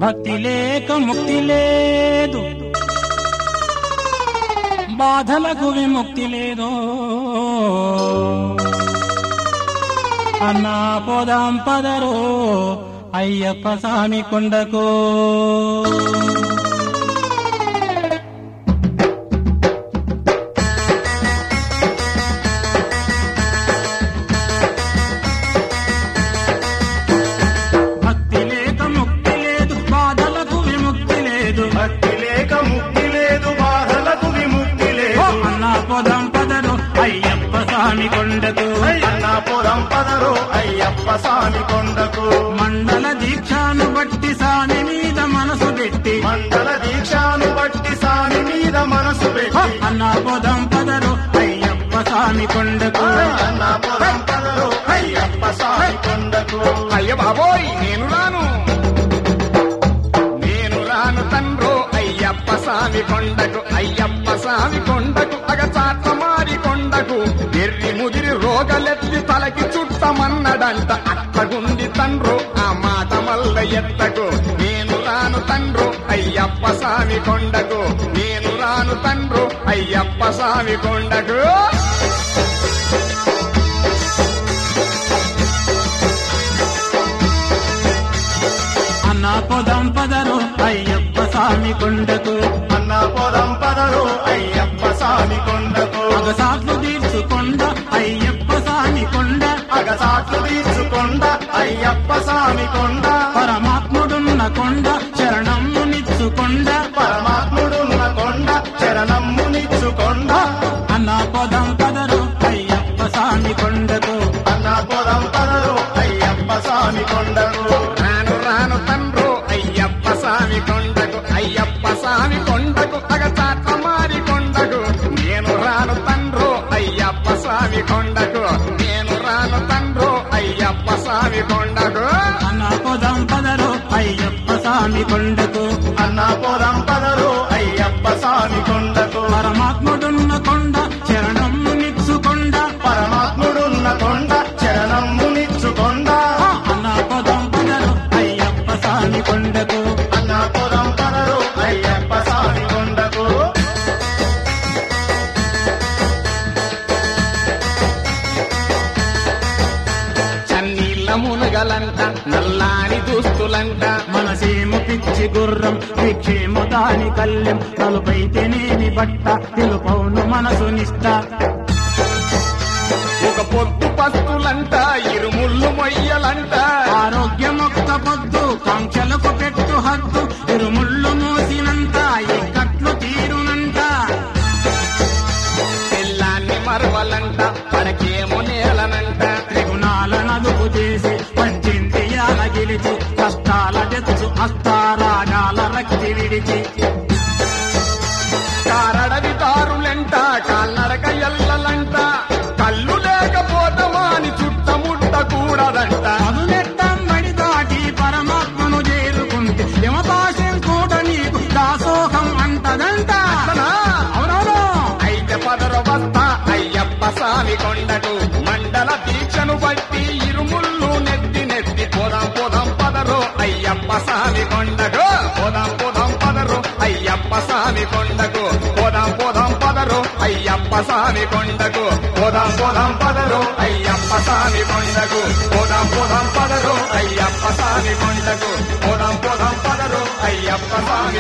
భక్తి లేక ముక్తి లేదు, బాధలకు విముక్తి లేదు. అన్నా పోదాం పదరో అయ్యప్ప స్వామి కొండకు. భక్తి లేక ముక్తి లేదు, బాధలకు విముక్తి లేదు. భక్తి లేక ముక్తి లేదు, బాధలకు విముక్తి లేదు. అన్నా పోదాం పదరో అయ్యప్ప స్వామి కొండకు. అన్నా పోదాం పదరో అయ్యప్ప స్వామి కొండకు. మండల దీక్షను బట్టి స్వామి మీద మనసు పెట్టి, మండల దీక్షను బట్టి స్వామి మీద మనసు పెట్టి. అన్నా పోదాం పదరో అయ్యప్ప స్వామి కొండకు. అన్నా పోదాం పదరో అయ్యప్ప స్వామి కొండకు. అయ్య బాబోయ్ నేను రాను తండ్రో అయ్యప్ప స్వామి కొండకు. అయ్యప్ప స్వామి కొండకు అగచాట్ల మారి కొండకు. ఎర్రి ముదిరి రోగలెత్తి తలకి చుట్టమన్నడంట. అట్టగుండి తండ్రు ఆ మాట మల్ల ఎత్తకు. నేను రాను తండ్రు అయ్యప్ప స్వామి కొండకు. నేను రాను తండ్రు అయ్యప్ప స్వామి కొండకు. అన్నా పోదాం పదరో అయ్యప్ప స్వామి కొండకు. అన్నా పోదాం పదరో అయ్యప్ప స్వామి కొండకు. అగసాట్లు తీర్చుకొండ అయ్యప్ప స్వామి కొండ. అగసాట్లు తీర్చుకొండ అయ్యప్ప స్వామి కొండ. పరమాత్ముడున్న కొండ శరణమ్ము నిచ్చుకొండ. పరమాత్ముడున్న కొండ చరణమ్ము నిచ్చుకొండ. అన్నా పోదాం పదరో అయ్యప్ప స్వామి కొండకు. అన్నా పోదాం పదరో అయ్యప్ప స్వామి కొండకు. రాను రాను తండ్రు అయ్యప్ప స్వామి కొండకు. అయ్యప్ప స్వామి కొండకు అగచాట్ల మారి కొండకు. నేను రాను తండ్రు అయ్యప్ప స్వామి కొండకు. నేను రాను తండ్రు అయ్యప్ప స్వామి కొండకు. అన్నా పోదాం పదరో అయ్యప్ప స్వామి కొండకు. అన్నా పోదాం పదరో అయ్యప్ప స్వామి కొండకు. పరమాత్ముడున్న కొండ శరణమ్ము నిచ్చుకొండ. పరమాత్ముడున్న కొండ చరణమ్ము నిచ్చుకొండ. అన్నా పోదాం పదరో అయ్యప్ప స్వామి కొండకు. అన్నా పోదాం పదరో అయ్యప్ప స్వామి కొండకు. చన్నీళ్ళ మునగలంట నల్లాని దుస్తులంట. మనసేమో పిచ్చి గుర్రం వీక్షేమో దాని కళ్ళెం. తలుపైతేనేమి బట్ట తెలుపౌను మనసు నిష్ట. ఒక పొద్దు పస్తులంట ఇరుముళ్ళు మొయ్యలంట. ఆరోగ్యమొక్క పొద్దు కాంక్షలకు పెట్టు హద్దు. ఇరుముళ్ళు మోసినంత ఇక్కట్లు తీరునంట. పిల్లాన్ని మరవలంట పడకేమో నేలనంట. త్రిగుణాల నదుపు చేసి పంచింద్రియాల గెలిచి కష్టాల తెచ్చు అస్తారాగాల రక్తి విడిచి. కారడవి దారులంట కాళ్ళడక ఎల్లలంట. కళ్ళు లేకపోతమాని చుట్టముట్టకూడదంట. అదునెట్టం బడి దాటి పరమాత్మను చేరుకుంటే యమపాశం కూడా నీకు దాసోహం అంటదంట. అవునవును. అయితే పదర వస్తా అయ్యప్ప స్వామి కొండకు. మండల దీక్షను బట్టి ఇరుముళ్ళు నెత్తి నెత్తి. పోదాం పోదాం పదరు అయ్యప్ప స్వామి కొండకు. పోదాం పోదాం పదరు అయ్యప్ప స్వామి కొండకు. పోదాం పోదాం పదరు అయ్యప్ప స్వామి కొండకు. పోదాం పోదాం పదరు అయ్యప్ప స్వామి కొండకు. పోదాం పోదాం పదరు అయ్యప్ప స్వామి కొండకు. పోదాం పోదాం పదరు అయ్యప్ప స్వామి